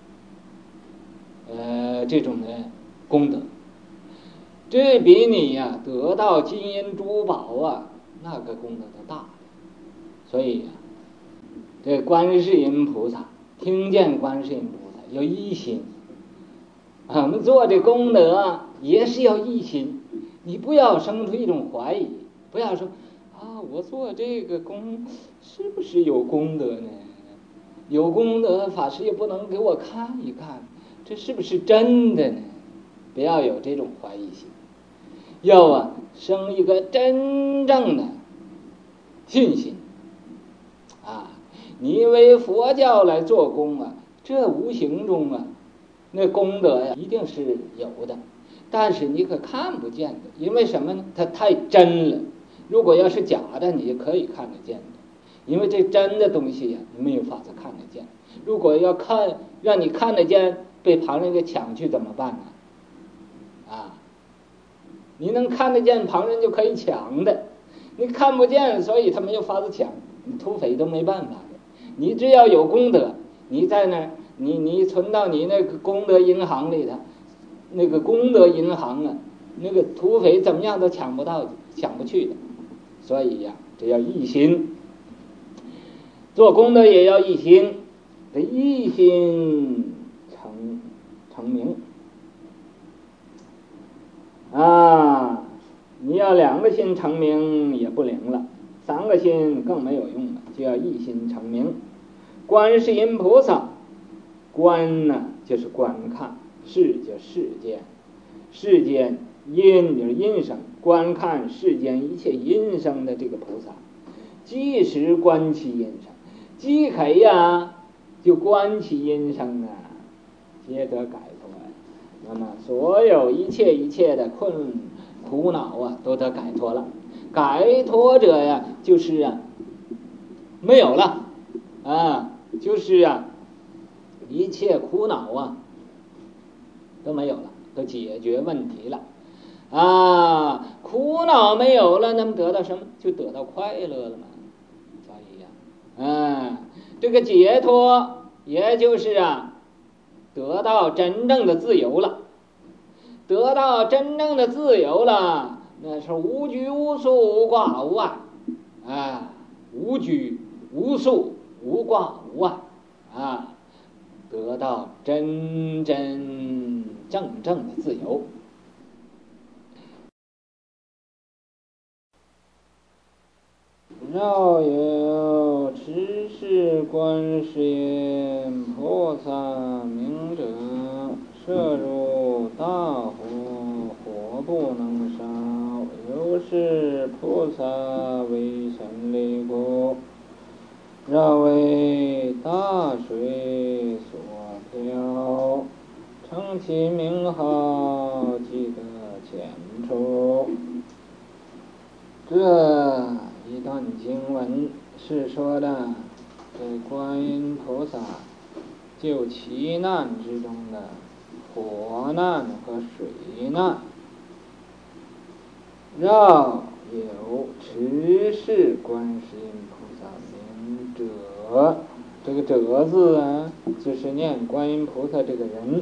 这种的功德，这比你得到金银珠宝那个功德都大。所以这观世音菩萨听见观世音菩萨有一心，我们做这功德也是要一心，你不要生出一种怀疑，不要说我做这个功是不是有功德呢？有功德法师也不能给我看一看，这是不是真的呢？不要有这种怀疑心，要生一个真正的信心你为佛教来做功这无形中那功德一定是有的，但是你可看不见的，因为什么呢？它太真了。如果要是假的，你可以看得见的，因为这真的东西你没有法子看得见。如果要让你看得见，被旁人给抢去怎么办呢？你能看得见，旁人就可以抢的，你看不见，所以他没有法子抢，土匪都没办法的。你只要有功德，你在那儿，你存到你那个功德银行里头，那个功德银行那个土匪怎么样都抢不去的。所以这要一心，做功德也要一心，这一心成名你要2个心成名也不灵了，3个心更没有用了，就要一心成名。观世音菩萨，观就是观看，世就是世间，世间因就是因生，观看世间一切因生的这个菩萨，即时观其因生，即可就观其因生皆得解脱那么所有一切的苦恼都得解脱了。解脱者就是没有了就是一切苦恼都没有了，都解决问题了苦恼没有了，那么得到什么？就得到快乐了嘛。所以这个解脱也就是得到真正的自由了。得到真正的自由了，那是无拘无束、无挂无碍无拘无束、无挂无碍得到真真正正的自由。绕有持世观世音菩萨名者，摄入大火，火不能烧。由是菩萨为神力故，绕为大水所漂，称其名号，即得前出。这一段经文是说的这观音菩萨救七难之中的火难和水难。绕有持世观世音菩萨名者，这个者字就是念观音菩萨这个人。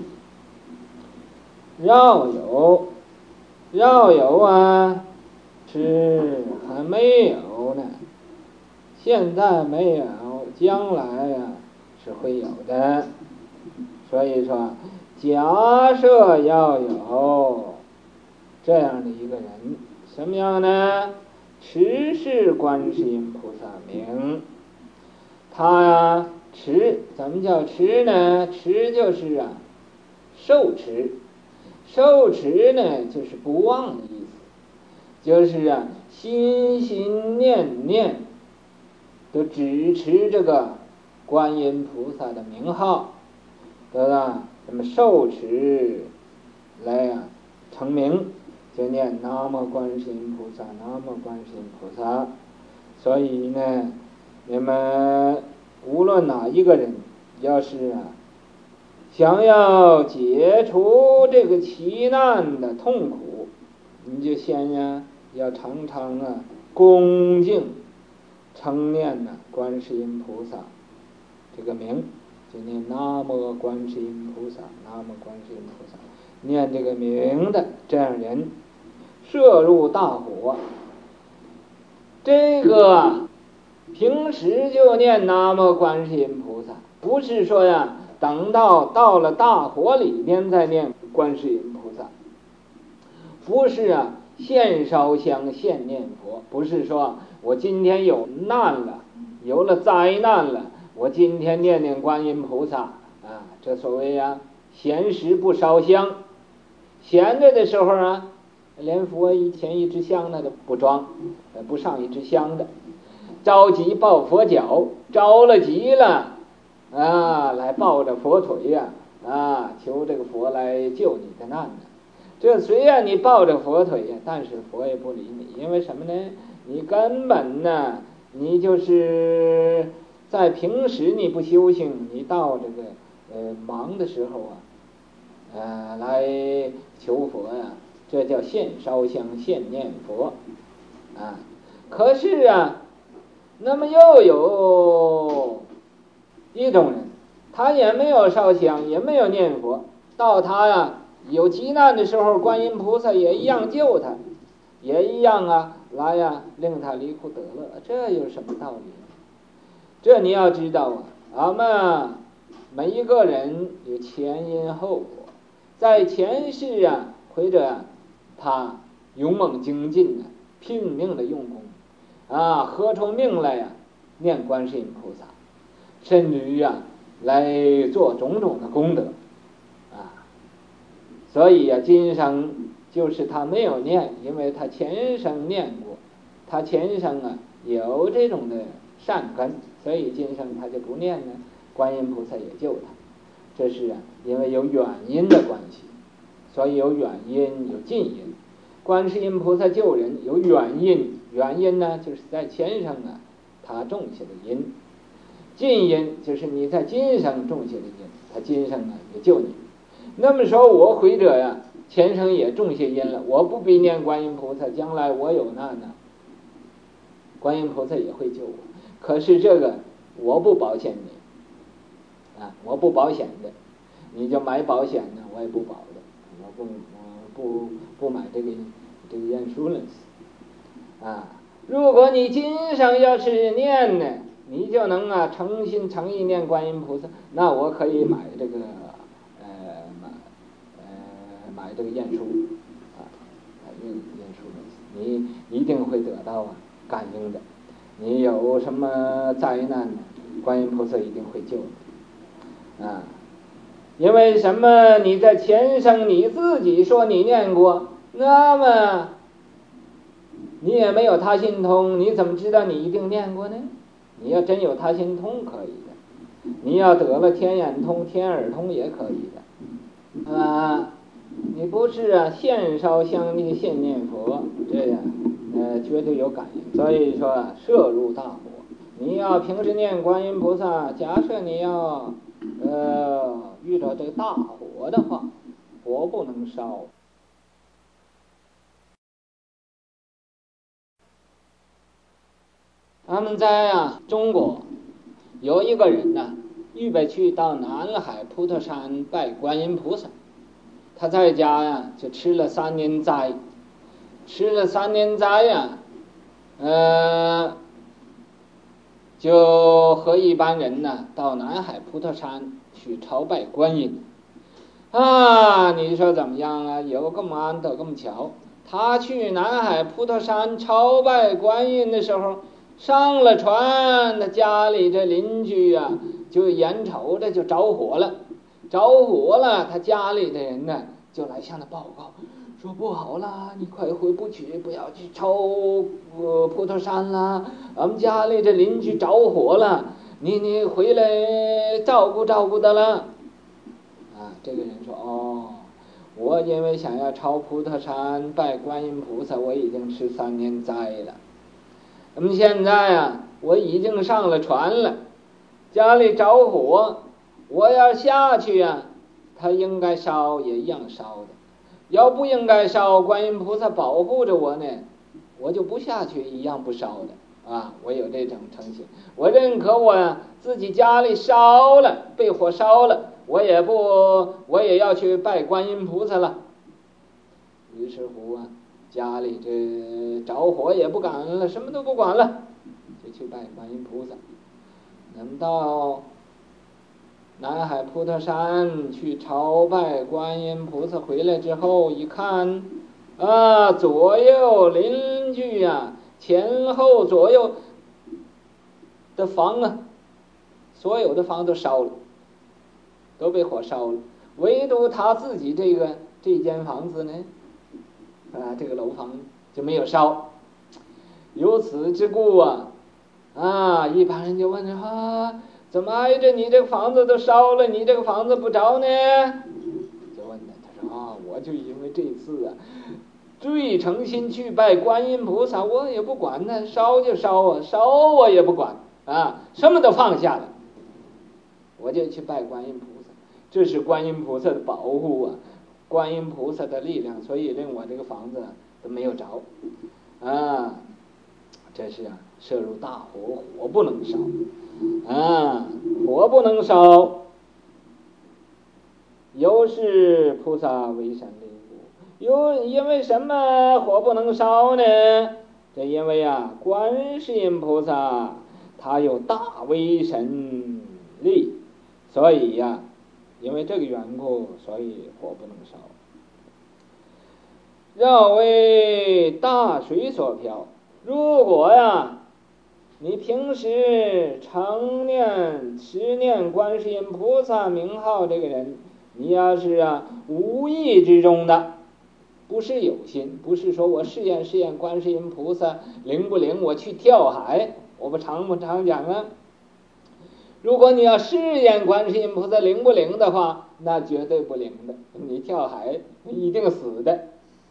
绕有是还没有呢，现在没有，将来是会有的。所以说假设要有这样的一个人，什么样呢？持世观世音菩萨名。他持，怎么叫持呢？持就是受持，受持呢就是不忘的意思，就是心心念念都只持这个观音菩萨的名号，得了那么受持来成名，就念南无观世音菩萨，南无观世音菩萨。所以呢，你们无论哪一个人，要是想要解除这个奇难的痛苦，你就先要常常恭敬称念观世音菩萨这个名，就念南无观世音菩萨，南无观世音菩萨。念这个名的这样人，摄入大火。这个平时就念南无观世音菩萨，不是说等到了大火里边再念观世音菩萨，不是现烧香现念佛，不是说我今天有难了，有了灾难了，我今天念念观音菩萨这所谓闲时不烧香，闲着的时候连佛前一支香都不装，不上一支香的，着急抱佛脚，着了急了来抱着佛腿求这个佛来救你的难呢。这虽然你抱着佛腿但是佛也不理你，因为什么呢？你根本你就是在平时你不修行，你到这个忙的时候来求佛这叫现烧香现念佛可是那么又有一种人，他也没有烧香，也没有念佛，到他有急难的时候，观音菩萨也一样救他，也一样来令他离苦得乐。这有什么道理呢？这你要知道俺们每一个人有前因后果，在前世或者他勇猛精进拼命的用功合出命来念观世音菩萨，甚至于来做种种的功德所以今生就是他没有念，因为他前生念过，他前生有这种的善根，所以今生他就不念呢，观音菩萨也救他。这是因为有原因的关系，所以有原因有近因。观世音菩萨救人有原因，原因呢就是在前生他种下的因，近因就是你在今生种下的因，他今生也救你。那么说我回者前生也种些因了，我不必念观音菩萨，将来我有难呢，观音菩萨也会救我。可是这个我不保险你啊，我不保险的，你就买保险呢，我也不保的，我不买这个insurance啊。如果你今生要是念呢，你就能诚心诚意念观音菩萨，那我可以买这个买这个验书啊，验书，你一定会得到感应的。你有什么灾难呢，观音菩萨一定会救你啊。因为什么？你在前生你自己说你念过，那么你也没有他心通，你怎么知道你一定念过呢？你要真有他心通可以的，你要得了天眼通天耳通也可以的啊。你不是现烧香念现念佛，这样绝对有感应。所以说摄入大火，你要平时念观音菩萨，假设你要遇到这个大火的话，火不能烧。他们在中国有一个人呢，预备去到南海普陀山拜观音菩萨。他在家就吃了3年斋，就和一般人呢到南海普陀山去朝拜观音啊。你说怎么样有这么安得这么巧，他去南海普陀山朝拜观音的时候，上了船，他家里这邻居就眼瞅着就着火了，他家里的人呢就来向他报告，说不好了，你快回不去，不要去朝普陀山了，我们家里这邻居着火了，你回来照顾照顾他了这个人说我因为想要朝普陀山拜观音菩萨，我已经吃3年斋了，那么现在我已经上了船了，家里着火，我要下去他应该烧也一样烧的，要不应该烧，观音菩萨保护着我呢，我就不下去一样不烧的我有这种诚信，我认可我自己家里烧了，被火烧了，我也要去拜观音菩萨了。于是乎家里这着火也不敢了，什么都不管了，就去拜观音菩萨。等到南海普陀山去朝拜观音菩萨回来之后，一看左右邻居前后左右的房所有的房都烧了，都被火烧了，唯独他自己这间房子呢这个楼房就没有烧。由此之故一般人就问怎么挨着你这个房子都烧了，你这个房子不着呢？就问他说我就因为这次最诚心去拜观音菩萨，我也不管呢，烧就烧烧我也不管什么都放下了，我就去拜观音菩萨。这是观音菩萨的保护观音菩萨的力量，所以令我这个房子都没有着这是摄入大火，火不能烧火不能烧，由是菩萨为神灵故。因为什么火不能烧呢？这因为观世音菩萨他有大威神力，所以因为这个缘故，所以火不能烧。绕为大水所漂。如果你平时持念观世音菩萨名号，这个人你要是无意之中的，不是有心，不是说我试验观世音菩萨灵不灵，我去跳海，我不常讲如果你要试验观世音菩萨灵不灵的话，那绝对不灵的，你跳海一定死的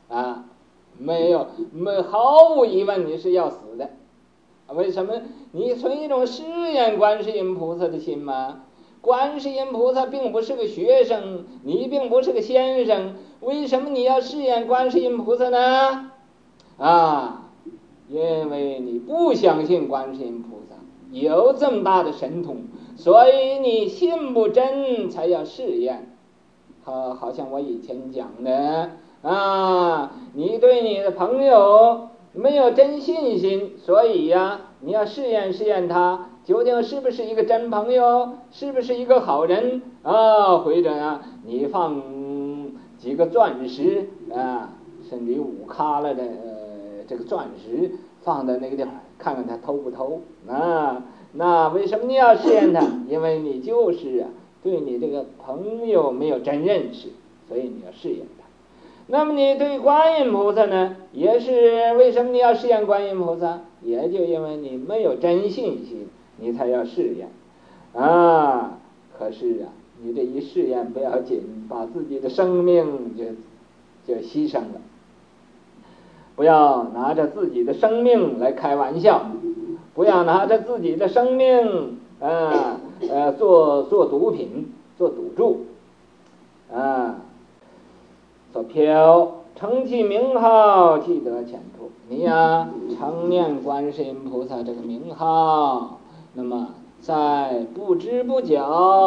毫无疑问你是要死的。为什么？你存一种试验观世音菩萨的心吗？ 观世音菩萨并不是个学生，你并不是个先生，为什么你要试验观世音菩萨呢？因为你不相信观世音菩萨有这么大的神通，所以你信不真才要试验。好像我以前讲的你对你的朋友没有真信心，所以你要试验试验他究竟是不是一个真朋友，是不是一个好人或者你放几个钻石甚至于5卡了的这个钻石放在那个地方，看看他偷不偷那为什么你要试验他？因为你就是对你这个朋友没有真认识，所以你要试验他。那么你对观音菩萨呢，也是为什么你要试验观音菩萨？也就因为你没有真信心，你才要试验可是你这一试验不要紧，把自己的生命就牺牲了。不要拿着自己的生命来开玩笑，不要拿着自己的生命做毒品，做赌注做票，称其名号，即得前途。你常念观世音菩萨这个名号，那么在不知不觉，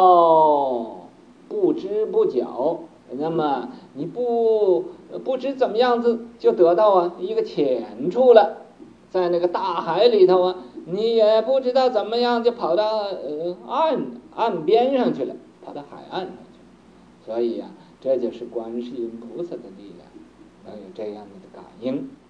那么你不知怎么样子就得到一个浅处了，在那个大海里头你也不知道怎么样就跑到岸边上去了，跑到海岸上去了。所以这就是观世音菩萨的力量，能有这样的感应。